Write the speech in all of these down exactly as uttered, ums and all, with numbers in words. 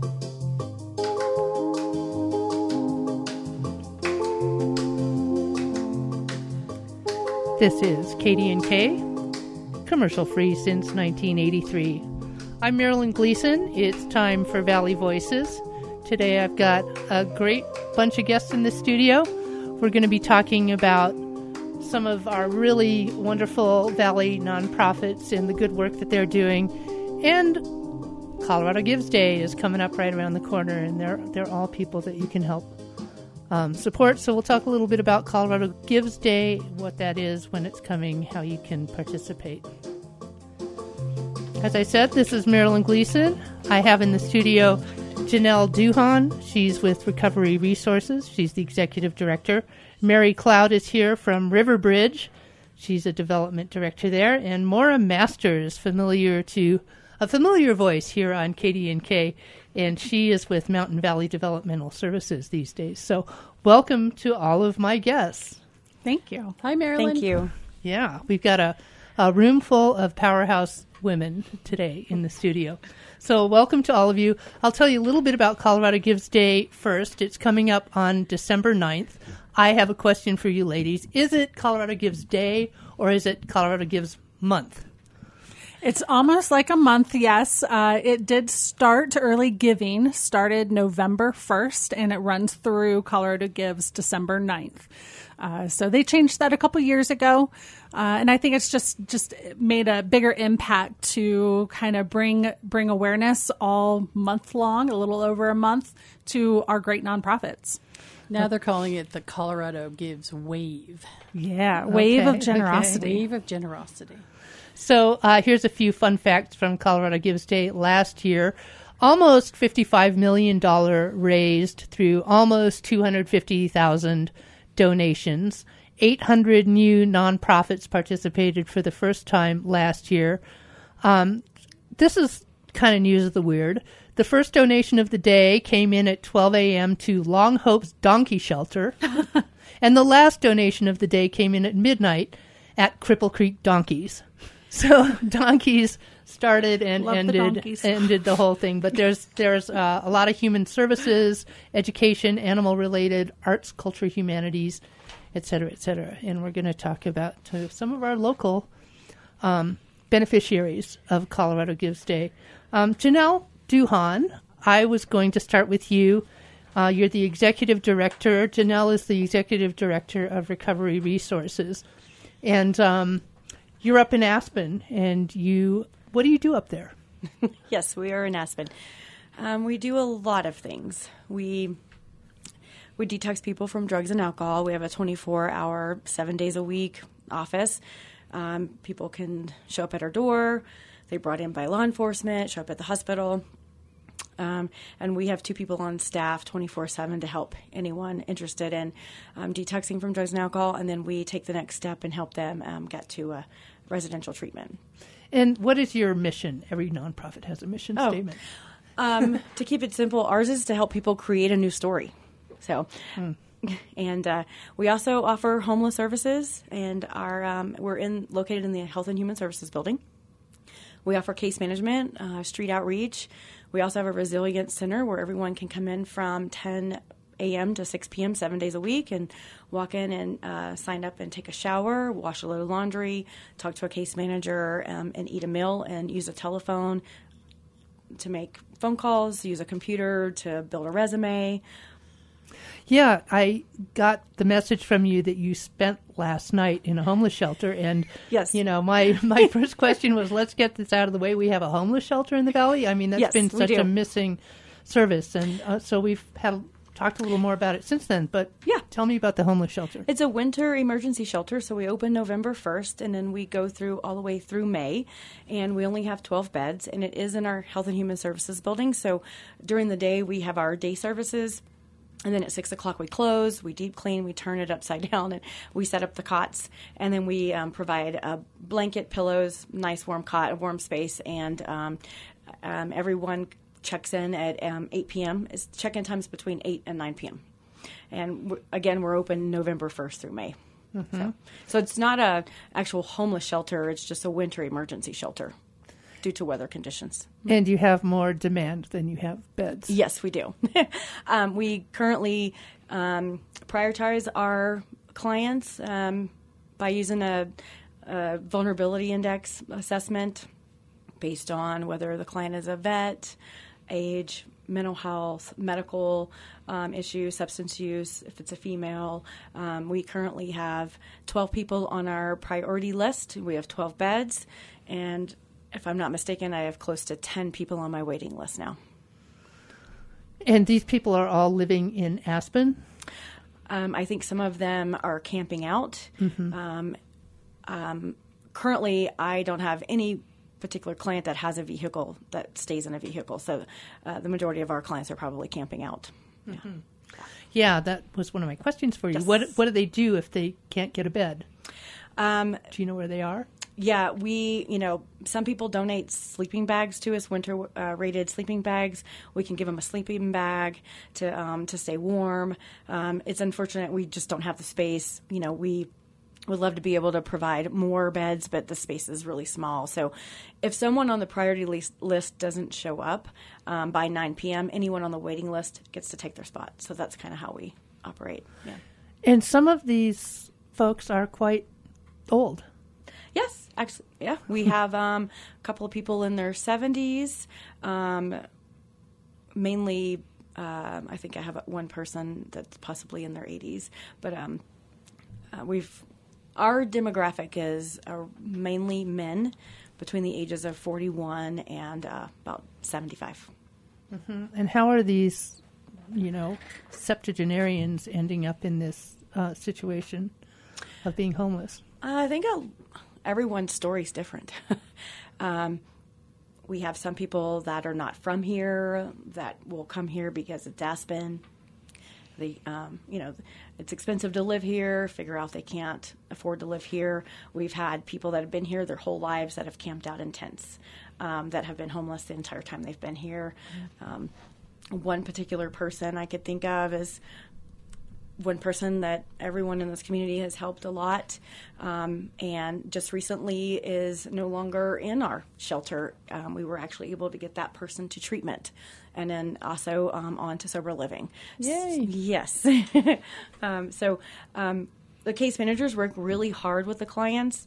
This is K D N K, commercial-free since nineteen eighty-three. I'm Marilyn Gleason. It's time for Valley Voices. Today I've got a great bunch of guests in the studio. We're going to be talking about some of our really wonderful Valley nonprofits and the good work that they're doing. And Colorado Gives Day is coming up right around the corner, and they're, they're all people that you can help Um, support. So we'll talk a little bit about Colorado Gives Day, what that is, when it's coming, how you can participate. As I said, this is Marilyn Gleason. I have in the studio Janelle Duhan. She's with Recovery Resources. She's the executive director. Mary Cloud is here from Riverbridge. She's a development director there. And Maura Masters, familiar to a familiar voice here on K D N K. And she is with Mountain Valley Developmental Services these days. So welcome to all of my guests. Thank you. Hi, Marilyn. Thank you. Yeah, we've got a, a room full of powerhouse women today in the studio. So welcome to all of you. I'll tell you a little bit about Colorado Gives Day first. It's coming up on December ninth. I have a question for you ladies. Is it Colorado Gives Day or is it Colorado Gives Month? It's almost like a month, yes. Uh, it did start early giving, started November first, and it runs through Colorado Gives December ninth. Uh, so they changed that a couple years ago, uh, and I think it's just just made a bigger impact to kind of bring bring awareness all month long, a little over a month, to our great nonprofits. Now they're calling it the Colorado Gives Wave. Yeah, Wave Okay, of Generosity. Okay. Wave of Generosity. So uh, here's a few fun facts from Colorado Gives Day last year. Almost fifty-five million dollars raised through almost two hundred fifty thousand donations. eight hundred new nonprofits participated for the first time last year. Um, this is kind of news of the weird. The first donation of the day came in at twelve a.m. to Long Hope's Donkey Shelter. And the last donation of the day came in at midnight at Cripple Creek Donkeys. So donkeys started and Love ended the ended the whole thing. But there's there's uh, a lot of human services, education, animal related, arts, culture, humanities, et cetera, et cetera. And we're going to talk about uh, some of our local um, beneficiaries of Colorado Gives Day. Um, Janelle Duhan, I was going to start with you. Uh, you're the executive director. Janelle is the executive director of Recovery Resources, and um, you're up in Aspen, and you, what do you do up there? Yes, we are in Aspen. Um, we do a lot of things. We we detox people from drugs and alcohol. We have a twenty-four hour, seven days a week office. Um, people can show up at our door. They brought in by law enforcement, show up at the hospital. Um, and we have two people on staff twenty-four seven to help anyone interested in um, detoxing from drugs and alcohol. And then we take the next step and help them um, get to a residential treatment. And what is your mission? Every nonprofit has a mission Oh. statement. Um, to keep it simple, ours is to help people create a new story. So, Hmm. and uh, we also offer homeless services, and our um, we're in located in the Health and Human Services building. We offer case management, uh, street outreach. We also have a resilience center where everyone can come in from ten a.m. to six p.m. seven days a week and walk in and uh, sign up and take a shower, wash a load of laundry, talk to a case manager, um, and eat a meal and use a telephone to make phone calls, use a computer to build a resume. Yeah, I got the message from you that you spent last night in a homeless shelter, and Yes. you know, my my first question was, let's get this out of the way. We have a homeless shelter in the valley. I mean, that's Yes, been we such do. a missing service, and uh, so we've had talked a little more about it since then. But Yeah. tell me about the homeless shelter. It's a winter emergency shelter, so we open November first, and then we go through all the way through May, and we only have twelve beds, and it is in our Health and Human Services building. So during the day, we have our day services, and then at six o'clock we close, we deep clean, we turn it upside down, and we set up the cots, and then we um, provide a blanket, pillows, nice warm cot, a warm space, and um, um, everyone checks in at um, eight p.m. It's check-in times between eight and nine p.m. And w- again, we're open November first through May. Mm-hmm. So, so it's not a actual homeless shelter. It's just a winter emergency shelter. due to weather conditions. And you have more demand than you have beds. Yes, we do. um, we currently um, prioritize our clients um, by using a, a vulnerability index assessment based on whether the client is a vet, age, mental health, medical um, issues, substance use, if it's a female. Um, we currently have twelve people on our priority list. We have twelve beds, and if I'm not mistaken, I have close to ten people on my waiting list now. And these people are all living in Aspen? Um, I think some of them are camping out. Mm-hmm. Um, um, currently, I don't have any particular client that has a vehicle that stays in a vehicle. So uh, the majority of our clients are probably camping out. Mm-hmm. Yeah. yeah, that was one of my questions for you. Yes. What What do they do if they can't get a bed? Um, do you know where they are? Yeah, we, you know, some people donate sleeping bags to us, winter uh, rated sleeping bags. We can give them a sleeping bag to um, to stay warm. Um, it's unfortunate we just don't have the space. You know, we would love to be able to provide more beds, but the space is really small. So if someone on the priority list, list doesn't show up um, by nine p.m., anyone on the waiting list gets to take their spot. So that's kind of how we operate. Yeah. And some of these folks are quite old. Yes, actually, yeah. We have um, a couple of people in their seventies, um, mainly, um, I think I have one person that's possibly in their eighties, but um, uh, we've, our demographic is uh, mainly men between the ages of forty-one and uh, about seventy-five. Mm-hmm. And how are these, you know, septuagenarians ending up in this uh, situation of being homeless? Uh, I think I'll, everyone's story is different. um, we have some people that are not from here that will come here because it's Aspen. The um, you know, it's expensive to live here. Figure out they can't afford to live here. We've had people that have been here their whole lives that have camped out in tents, um, that have been homeless the entire time they've been here. Um, one particular person I could think of is one person that everyone in this community has helped a lot, um, and just recently is no longer in our shelter. Um, we were actually able to get that person to treatment and then also um, on to sober living. Yay. S- yes. um, so um, the case managers work really hard with the clients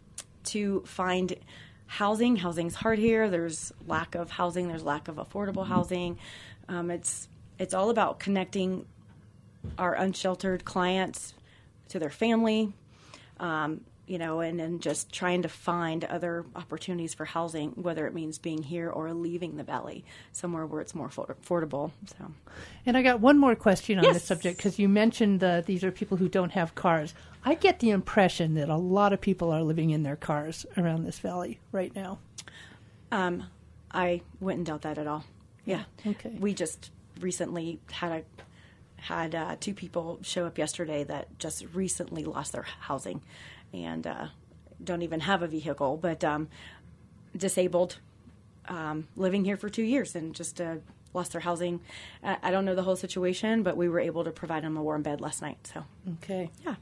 to find housing. Housing's hard here. There's lack of housing. There's lack of affordable housing. Um, it's it's all about connecting our unsheltered clients to their family, um, you know, and then just trying to find other opportunities for housing, whether it means being here or leaving the valley, somewhere where it's more affordable. So, and I got one more question on yes. this subject, because you mentioned that these are people who don't have cars. I get the impression that a lot of people are living in their cars around this valley right now. Um, I wouldn't doubt that at all. Yeah. Okay. We just recently had a had uh, two people show up yesterday that just recently lost their housing and uh, don't even have a vehicle, but um, disabled, um, living here for two years and just uh, lost their housing. I, I don't know the whole situation, but we were able to provide them a warm bed last night. So, okay. Yeah.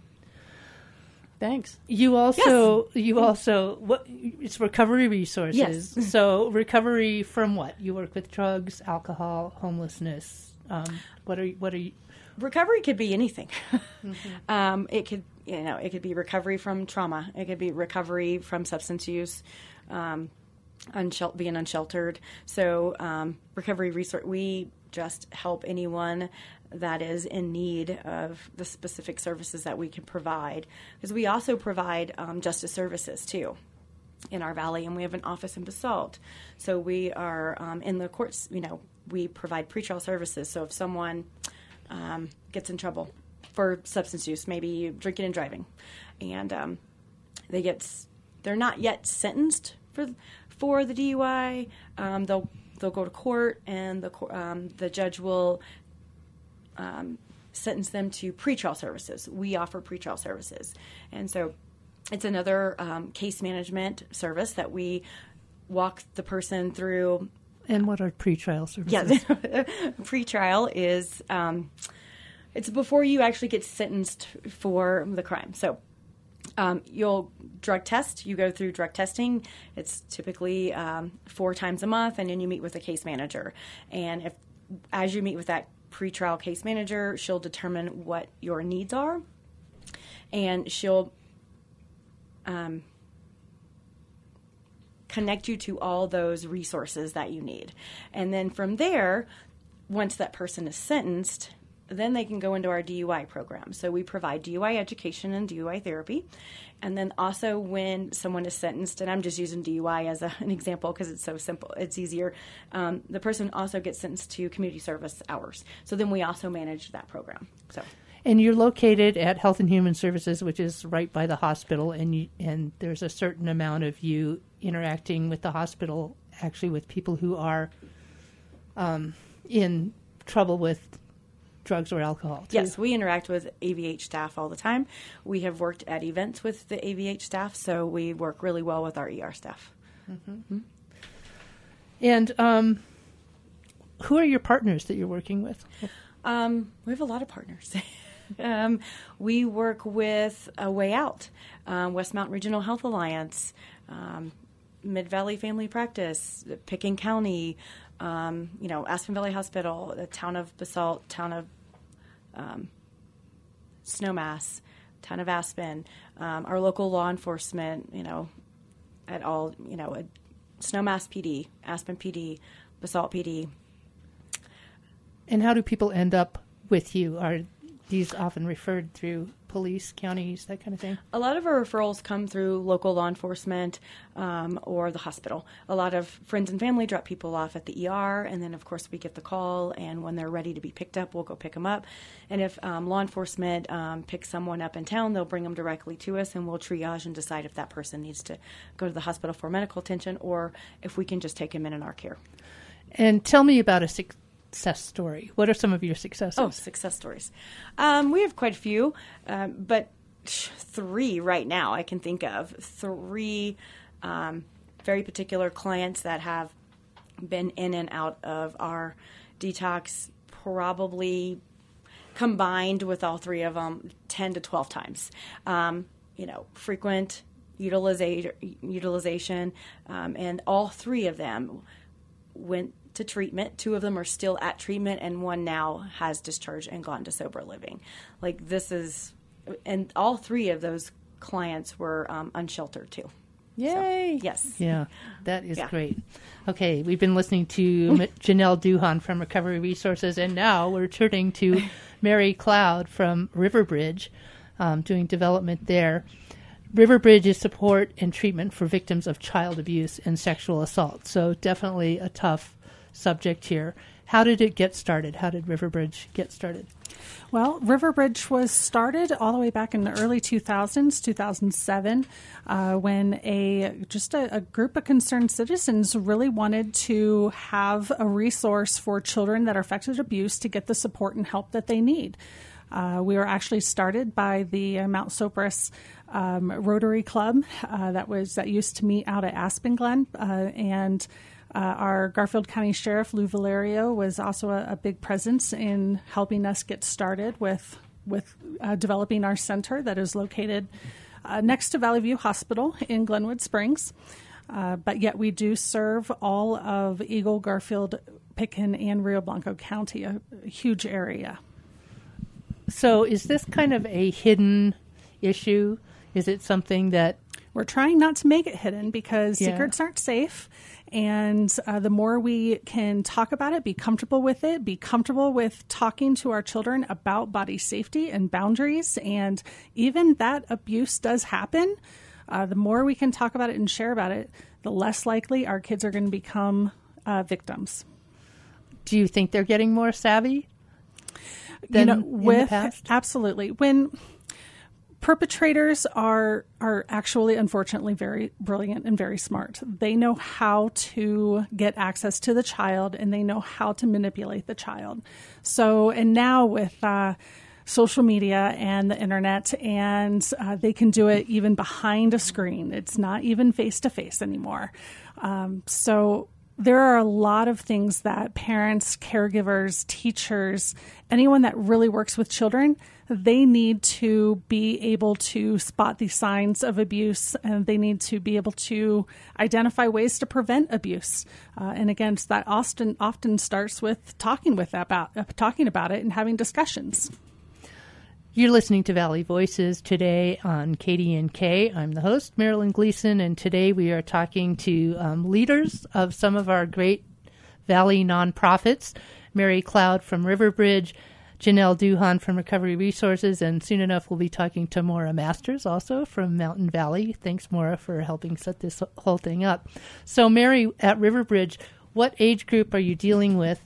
Thanks. You also, Yes. you also, what? It's recovery resources. Yes. So recovery from what? You work with drugs, alcohol, homelessness. Um, what are what are you? Recovery could be anything. Mm-hmm. um, it could, you know, it could be recovery from trauma. It could be recovery from substance use, um, unshel- being unsheltered. So, um, recovery resource. We just help anyone that is in need of the specific services that we can provide, because we also provide um, justice services too in our valley, and we have an office in Basalt. So we are um, in the courts. You know, we provide pretrial services. So if someone Um, gets in trouble for substance use, maybe drinking and driving, and um, they get they're not yet sentenced for for the D U I. Um, they'll they'll go to court, and the um, the judge will um, sentence them to pretrial services. We offer pretrial services, and so it's another um, case management service that we walk the person through. And what are pretrial services? Yeah, pretrial is um, it's before you actually get sentenced for the crime. So Um, you'll drug test. You go through drug testing. It's typically um, four times a month, and then you meet with a case manager. And if, as you meet with that pretrial case manager, she'll determine what your needs are, and she'll um, connect you to all those resources that you need. And then from there, once that person is sentenced, then they can go into our D U I program. So we provide D U I education and D U I therapy. And then also when someone is sentenced, and I'm just using D U I as a, an example because it's so simple, it's easier, um, the person also gets sentenced to community service hours. So then we also manage that program. So. And you're located at Health and Human Services, which is right by the hospital, and you, and there's a certain amount of you interacting with the hospital, actually with people who are um, in trouble with drugs or alcohol, too. Yes, we interact with A V H staff all the time. We have worked at events with the A V H staff, so we work really well with our E R staff. Mm-hmm. Mm-hmm. And um, who are your partners that you're working with? Um, we have a lot of partners. um, we work with A Way Out, um, West Mountain Regional Health Alliance, um, Mid-Valley Family Practice, Pickens County, um, you know, Aspen Valley Hospital, the town of Basalt, town of um, Snowmass, town of Aspen, um, our local law enforcement, you know, at all, you know, at Snowmass P D, Aspen P D, Basalt P D. And how do people end up with you? Are these often referred through police, counties, that kind of thing? A lot of our referrals come through local law enforcement um, or the hospital. A lot of friends and family drop people off at the E R, and then, of course, we get the call, and when they're ready to be picked up, we'll go pick them up. And if um, law enforcement um, picks someone up in town, they'll bring them directly to us, and we'll triage and decide if that person needs to go to the hospital for medical attention or if we can just take them in in our care. And tell me about a success story. What are some of your successes? Oh, success stories. Um, we have quite a few, um, but three right now I can think of. Three um, very particular clients that have been in and out of our detox, probably combined with all three of them, ten to twelve times. Um, you know, frequent utiliza- utilization, um, and all three of them went to treatment. Two of them are still at treatment, and one now has discharged and gone to sober living. Like, this is, and all three of those clients were um, unsheltered too. Yay! So, yes. Yeah, that is Yeah. great. Okay, we've been listening to Janelle Duhan from Recovery Resources, and now we're turning to Mary Cloud from Riverbridge, um, doing development there. Riverbridge is support and treatment for victims of child abuse and sexual assault, so definitely a tough subject here. How did it get started? How did Riverbridge get started? Well, Riverbridge was started all the way back in the early two thousands, two thousand seven, uh, when a just a, a group of concerned citizens really wanted to have a resource for children that are affected with abuse to get the support and help that they need. Uh, we were actually started by the uh, Mount Sopris um, Rotary Club uh, that was that used to meet out at Aspen Glen, uh, and uh, our Garfield County Sheriff Lou Valerio was also a, a big presence in helping us get started with with uh, developing our center that is located uh, next to Valley View Hospital in Glenwood Springs. Uh, but yet we do serve all of Eagle, Garfield, Pickens, and Rio Blanco County, a, a huge area. So is this kind of a hidden issue? Is it something that... We're trying not to make it hidden because Yeah. secrets aren't safe. And uh, the more we can talk about it, be comfortable with it, be comfortable with talking to our children about body safety and boundaries, and even that abuse does happen, uh, the more we can talk about it and share about it, the less likely our kids are going to become uh, victims. Do you think they're getting more savvy than you know, in with, the past? Absolutely. When perpetrators are are actually, unfortunately, very brilliant and very smart. They know how to get access to the child, and they know how to manipulate the child. So, and now with uh, social media and the internet, and uh, they can do it even behind a screen. It's not even face-to-face anymore. Um, so there are a lot of things that parents, caregivers, teachers, anyone that really works with children, they need to be able to spot these signs of abuse, and they need to be able to identify ways to prevent abuse. Uh, and again, that often often starts with talking with about uh, talking about it and having discussions. You're listening to Valley Voices today on K D N K. I'm the host, Marilyn Gleason, and today we are talking to um, leaders of some of our great Valley nonprofits, Mary Cloud from Riverbridge, Janelle Duhan from Recovery Resources, and soon enough we'll be talking to Maura Masters also from Mountain Valley. Thanks, Maura, for helping set this whole thing up. So, Mary, at Riverbridge, what age group are you dealing with?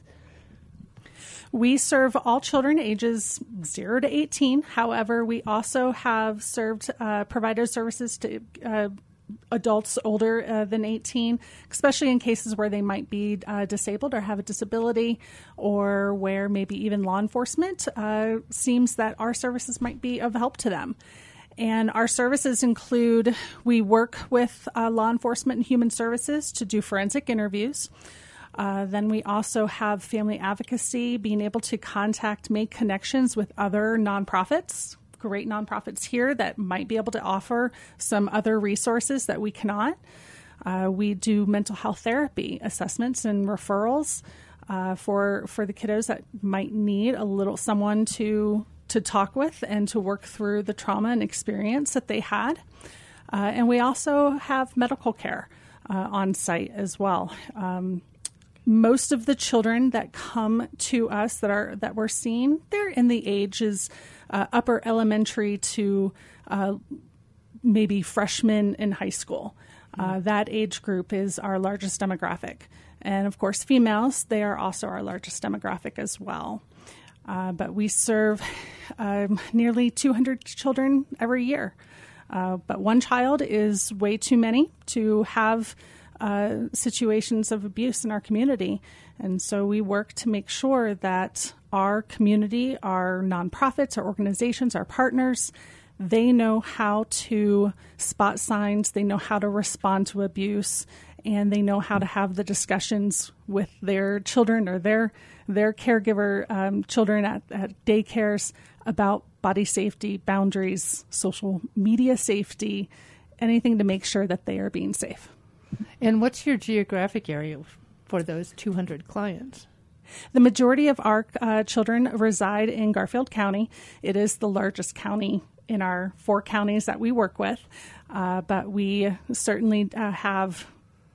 We serve all children ages zero to eighteen. However, we also have served uh, provided services to uh, adults older uh, than eighteen, especially in cases where they might be uh, disabled or have a disability, or where maybe even law enforcement uh, seems that our services might be of help to them. And our services include, we work with uh, law enforcement and human services to do forensic interviews. Uh, then we also have family advocacy, being able to contact, make connections with other nonprofits, great nonprofits here that might be able to offer some other resources that we cannot. Uh, we do mental health therapy assessments and referrals uh, for for the kiddos that might need a little someone to to talk with and to work through the trauma and experience that they had. Uh, and we also have medical care uh, on site as well. Um, Most of the children that come to us that are that we're seeing, they're in the ages uh, upper elementary to uh, maybe freshmen in high school. Uh, that age group is our largest demographic. And of course, females, they are also our largest demographic as well. Uh, but we serve um, nearly two hundred children every year. Uh, but one child is way too many to have Uh, situations of abuse in our community. And so we work to make sure that our community, our nonprofits, our organizations, our partners, they know how to spot signs, they know how to respond to abuse, and they know how to have the discussions with their children or their their caregiver um, children at, at daycares about body safety, boundaries, social media safety, anything to make sure that they are being safe. And what's your geographic area for those two hundred clients? The majority of our uh, children reside in Garfield County. It is the largest county in our four counties that we work with, uh, but we certainly uh, have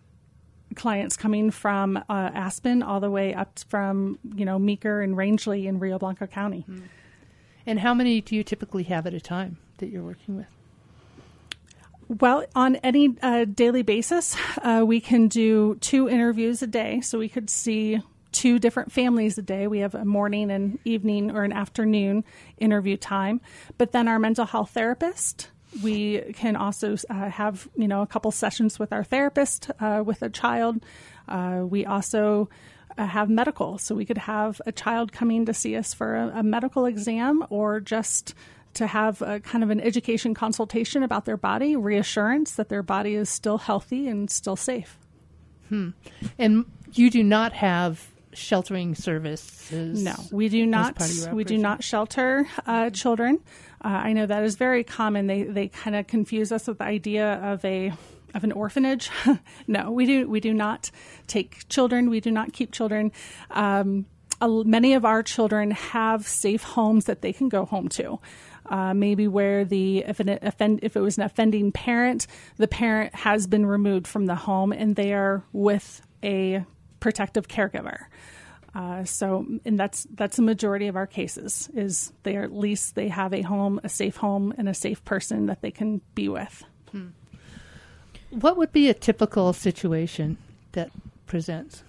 clients coming from uh, Aspen all the way up from, you know, Meeker and Rangeley in Rio Blanco County. Mm. And how many do you typically have at a time that you're working with? Well, on any uh, daily basis, uh, we can do two interviews a day. So we could see two different families a day. We have a morning and evening or an afternoon interview time. But then our mental health therapist, we can also uh, have, you know, a couple sessions with our therapist uh, with a child. Uh, we also uh, have medical. So we could have a child coming to see us for a, a medical exam, or just to have a kind of an education consultation about their body, reassurance that their body is still healthy and still safe. Hmm. And you do not have sheltering services? No, we do not. We do not shelter uh, children. Uh, I know that is very common. They they kind of confuse us with the idea of a of an orphanage. No, we do we do not take children. We do not keep children. Um, uh, many of our children have safe homes that they can go home to. Uh, maybe where the if an offend if it was an offending parent, the parent has been removed from the home and they are with a protective caregiver. Uh, so, and that's that's a majority of our cases. Is they are at least they have a home, a safe home, and a safe person that they can be with. Hmm. What would be a typical situation that presents?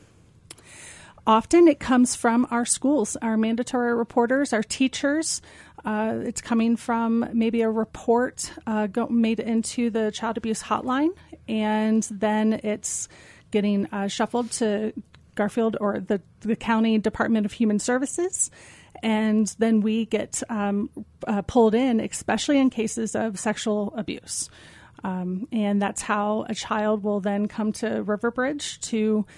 Often it comes from our schools, our mandatory reporters, our teachers. Uh, it's coming from maybe a report uh, go, made into the child abuse hotline, and then it's getting uh, shuffled to Garfield or the, the County Department of Human Services. And then we get um, uh, pulled in, especially in cases of sexual abuse. Um, and that's how a child will then come to Riverbridge to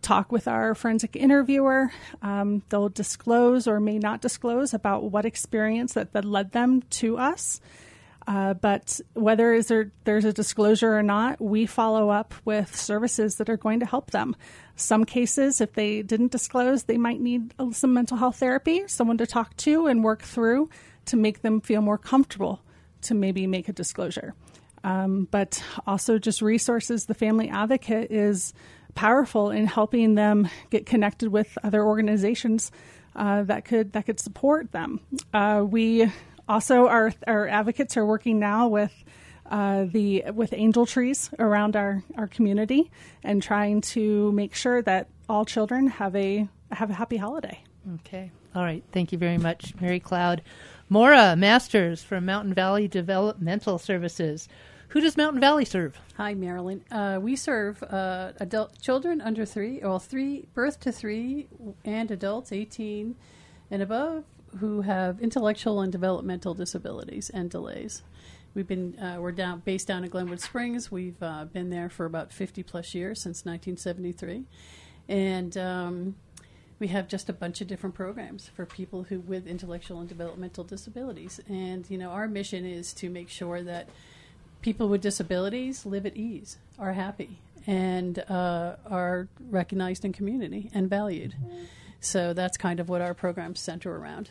talk with our forensic interviewer. Um, they'll disclose or may not disclose about what experience that, that led them to us. Uh, but whether is there, there's a disclosure or not, we follow up with services that are going to help them. Some cases, if they didn't disclose, they might need some mental health therapy, someone to talk to and work through to make them feel more comfortable to maybe make a disclosure. Um, but also just resources. The Family Advocate is powerful in helping them get connected with other organizations uh, that could that could support them. Uh, we also our our advocates are working now with uh, the with angel trees around our, our community and trying to make sure that all children have a have a happy holiday. Okay. All right. Thank you very much, Mary Cloud. Maura Masters from Mountain Valley Developmental Services. Who does Mountain Valley serve? Hi, Marilyn. Uh, we serve uh, adult children under three, or three, birth to three, and adults eighteen and above who have intellectual and developmental disabilities and delays. We've been uh, we're down based down in Glenwood Springs. We've uh, been there for about fifty plus years, since nineteen seventy-three, and um, we have just a bunch of different programs for people who with intellectual and developmental disabilities. And you know, our mission is to make sure that people with disabilities live at ease, are happy, and uh, are recognized in community and valued. So that's kind of what our programs center around.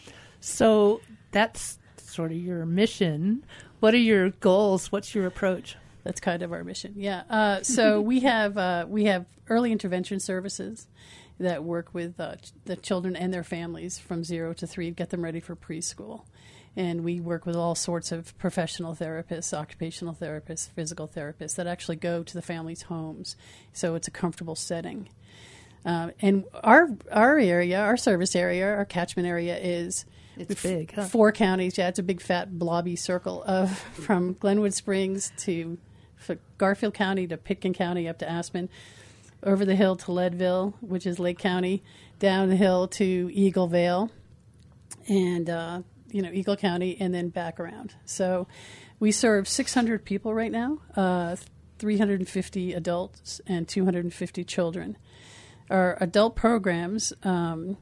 So that's sort of your mission. What are your goals? What's your approach? That's kind of our mission. Yeah. Uh, so we have uh, we have early intervention services that work with uh, ch- the children and their families from zero to three to get them ready for preschool. And we work with all sorts of professional therapists, occupational therapists, physical therapists that actually go to the families' homes. So it's a comfortable setting. Um, and our our area, our service area, our catchment area is It's big, huh? Four counties. Yeah, it's a big fat blobby circle of from Glenwood Springs to f- Garfield County to Pitkin County up to Aspen, over the hill to Leadville, which is Lake County, down the hill to Eagle Vale, and uh, you know Eagle County, and then back around. So we serve six hundred people right now, uh, three hundred fifty adults and two hundred fifty children. Our adult programs. Um,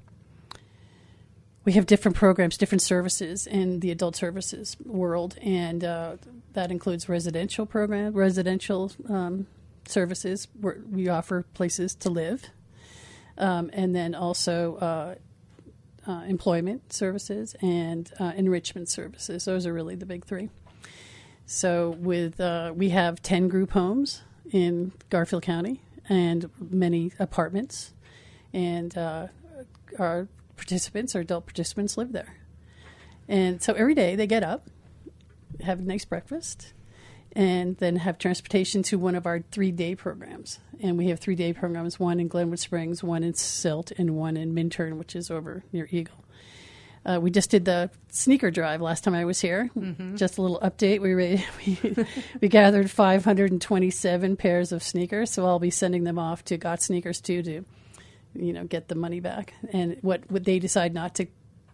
We have different programs, different services in the adult services world, and uh, that includes residential program, residential um, services where we offer places to live, um, and then also uh, uh, employment services and uh, enrichment services. Those are really the big three. So with uh, we have ten group homes in Garfield County and many apartments, and uh, our participants or adult participants live there. And so every day they get up, have a nice breakfast, and then have transportation to one of our three-day programs. And we have three-day programs, one in Glenwood Springs, one in Silt, and one in Minturn, which is over near Eagle. Uh, we just did the sneaker drive last time I was here. Mm-hmm. Just a little update. We, re- we we gathered five hundred twenty-seven pairs of sneakers, so I'll be sending them off to Got Sneakers too to you know, get the money back. And what would they decide not to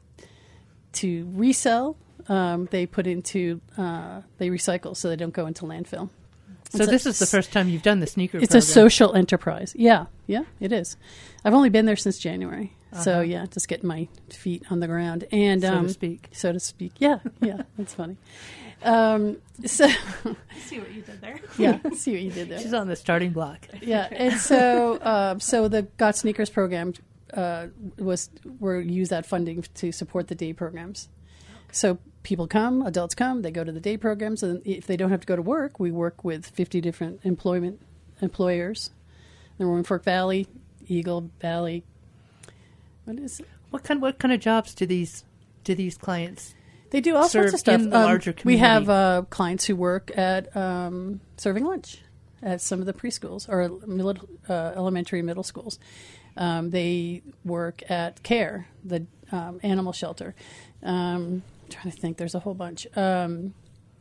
to resell, um, they put into, uh, they recycle so they don't go into landfill. So it's this a, is the first time you've done the sneaker It's program. a social enterprise. Yeah, yeah, it is. I've only been there since January. Uh-huh. So, yeah, just getting my feet on the ground. And so um, to speak. So to speak. Yeah, yeah, that's funny. Um, so See what you did there. yeah, see what you did there. She's on the starting block. Yeah, and so uh, so the Got Sneakers program uh, was we use that funding to support the day programs. So people come, adults come, they go to the day programs, and if they don't have to go to work, we work with fifty different employment employers. Then we're in Fork Valley, Eagle Valley. What is it? What kind what kind of jobs do these do these clients? They do all serve sorts of stuff. in the um, larger we community? have uh, clients who work at um, serving lunch at some of the preschools or middle, uh, elementary and middle schools. Um, they work at CARE, the um, animal shelter. Um, I'm trying to think. There's a whole bunch. Um,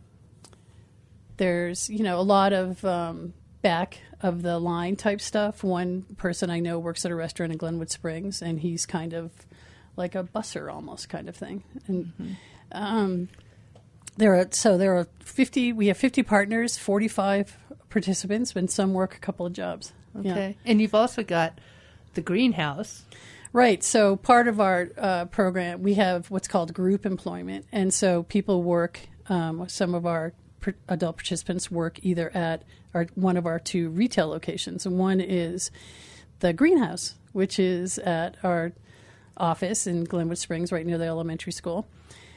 there's, you know, a lot of um, back of the line type stuff. One person I know works at a restaurant in Glenwood Springs, and he's kind of like a busser almost kind of thing. And mm-hmm. um, there are so there are fifty. We have fifty partners, forty-five participants, and some work a couple of jobs. Okay. And you've also got the greenhouse. Right. So part of our uh, program, we have what's called group employment. And so people work, um, some of our pr- adult participants work either at our, one of our two retail locations. And one is the greenhouse, which is at our office in Glenwood Springs, right near the elementary school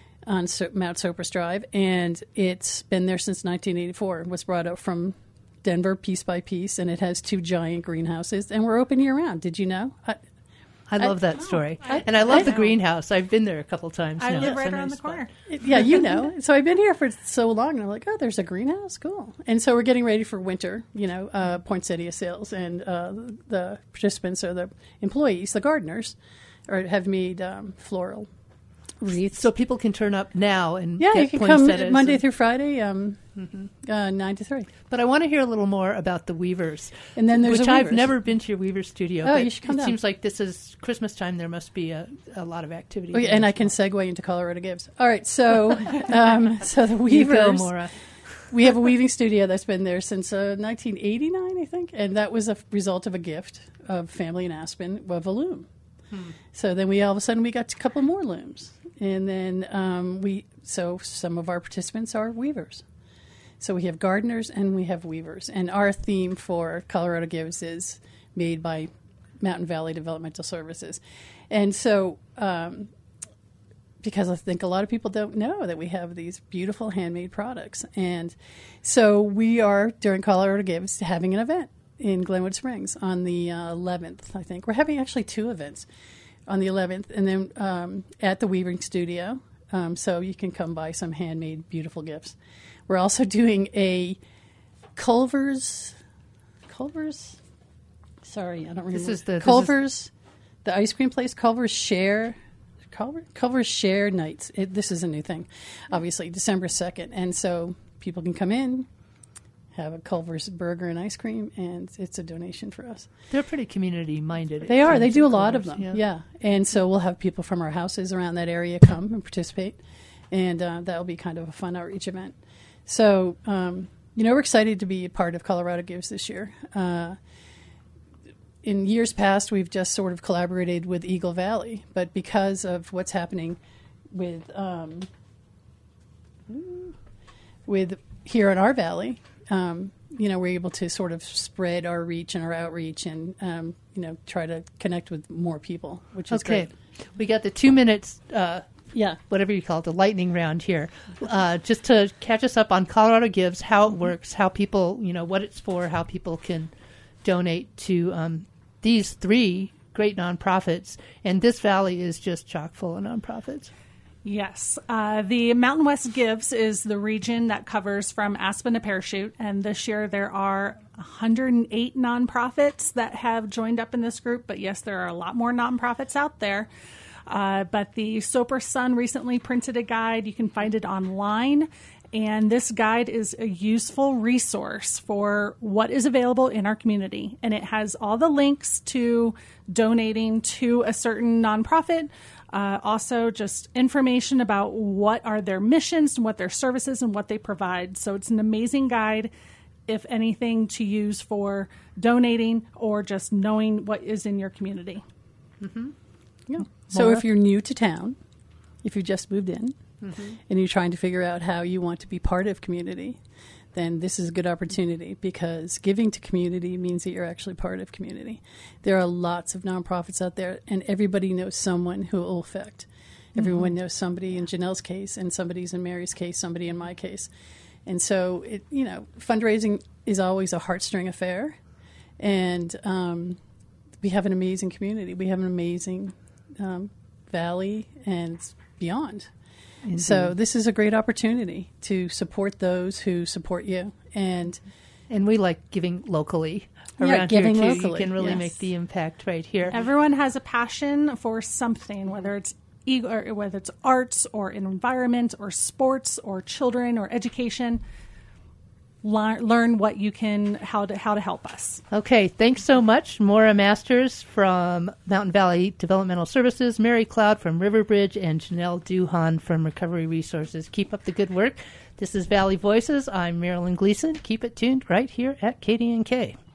on so- Mount Sopris Drive. And it's been there since nineteen eighty-four. It was brought up from Denver piece by piece, and it has two giant greenhouses. And we're open year-round. Did you know? I, I love I, that story. I, and I love I the know. greenhouse. I've been there a couple times I now. live right It's a around nice the corner. spot. Yeah, you know. So I've been here for so long, and I'm like, oh, there's a greenhouse? Cool. And so we're getting ready for winter, you know, uh, poinsettia sales. And uh, the participants or the employees, the gardeners, or have made um, floral wreaths. So people can turn up now and Yeah, get you can come poinsettias Monday and- through Friday, um, Mhm. uh, nine to three. But I want to hear a little more about the weavers. And then there's which a I've weavers. never been to your weaver studio. Oh, but you should come It down. seems like this is Christmas time. There must be a, a lot of activity. Okay, there and I as can well. segue into Colorado Gives. All right, so um, so the You weavers. go, Maura. We have a weaving studio that's been there since uh, nineteen eighty-nine, I think, and that was a f- result of a gift of family in Aspen of a loom. Hmm. So then we all of a sudden we got a couple more looms, and then um, we so some of our participants are weavers. So we have gardeners and we have weavers, and our theme for Colorado Gives is made by Mountain Valley Developmental Services, and so. Um, Because I think a lot of people don't know that we have these beautiful handmade products. And so we are, during Colorado Gives, having an event in Glenwood Springs on the uh, eleventh, I think. We're having actually two events on the eleventh, and then um, at the Weaving Studio. Um, so you can come buy some handmade, beautiful gifts. We're also doing a Culver's, Culver's, sorry, I don't remember. This is the- this is- Culver's, the ice cream place, Culver's Share. Culver, Culver's Share Nights. It, this is a new thing, obviously, December second. And so people can come in, have a Culver's burger and ice cream, and it's a donation for us. They're pretty community-minded. They are. They do a lot of Culvers, them. Yeah. And so we'll have people from our houses around that area come and participate. And uh, that'll be kind of a fun outreach event. So, um, you know, we're excited to be a part of Colorado Gives this year. Uh, in years past, we've just sort of collaborated with Eagle Valley, but because of what's happening with um, with here in our valley, um, you know, we're able to sort of spread our reach and our outreach, and um, you know, try to connect with more people, which is Okay. great. We got the two minutes, uh, Yeah. whatever you call it, the lightning round here. Uh, just to catch us up on Colorado Gives, how it works, how people, you know, what it's for, how people can donate to um, these three great nonprofits. And this valley is just chock full of nonprofits. Yes. Uh, the Mountain West Gives is the region that covers from Aspen to Parachute. And this year there are one hundred eight nonprofits that have joined up in this group. But yes, there are a lot more nonprofits out there. Uh, but the Sopris Sun recently printed a guide. You can find it online. And this guide is a useful resource for what is available in our community. And it has all the links to donating to a certain nonprofit. Uh, also, just information about what are their missions and what their services and what they provide. So it's an amazing guide, if anything, to use for donating or just knowing what is in your community. Mm-hmm. Yeah. So Maura? if you're new to town, if you just moved in, Mm-hmm. and you're trying to figure out how you want to be part of community, then this is a good opportunity, because giving to community means that you're actually part of community. There are lots of nonprofits out there, and everybody knows someone who will affect. Mm-hmm. Everyone knows somebody in Janelle's case, and somebody's in Mary's case, somebody in my case. And so, it, you know, fundraising is always a heartstring affair. And um, we have an amazing community. We have an amazing um, valley and beyond. Indeed. So this is a great opportunity to support those who support you. And And we like giving locally Yeah, around giving here, too. locally, You can really yes. make the impact right here. Everyone has a passion for something, whether it's e- or whether it's arts or environment or sports or children or education. Learn, learn what you can, how to how to help us. Okay, thanks so much. Maura Masters from Mountain Valley Developmental Services, Mary Cloud from Riverbridge, and Janelle Duhan from Recovery Resources. Keep up the good work. This is Valley Voices. I'm Marilyn Gleason. Keep it tuned right here at K D N K.